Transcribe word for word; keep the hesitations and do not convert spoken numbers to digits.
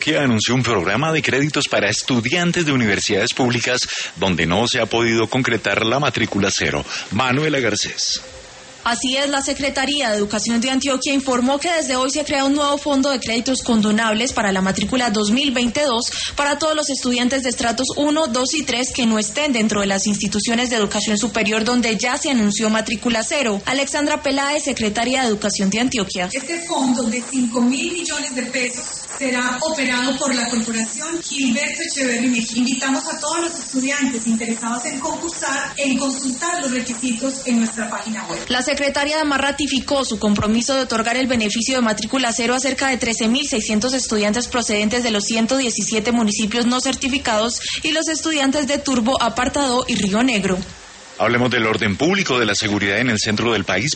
Antioquia anunció un programa de créditos para estudiantes de universidades públicas donde no se ha podido concretar la matrícula cero. Manuela Garcés. Así es, la Secretaría de Educación de Antioquia informó que desde hoy se crea un nuevo fondo de créditos condonables para la matrícula dos mil veintidós para todos los estudiantes de estratos uno, dos y tres que no estén dentro de las instituciones de educación superior donde ya se anunció matrícula cero. Alexandra Peláez, secretaria de Educación de Antioquia. Este fondo de cinco mil millones de pesos será operado por la Corporación Gilberto Echeverri Mejía. Invitamos a todos los estudiantes interesados en concursar en consultar los requisitos en nuestra página web. La secretaria además ratificó su compromiso de otorgar el beneficio de matrícula cero a cerca de trece mil seiscientos estudiantes procedentes de los ciento diecisiete municipios no certificados y los estudiantes de Turbo, Apartadó y Río Negro. Hablemos del orden público, de la seguridad en el centro del país.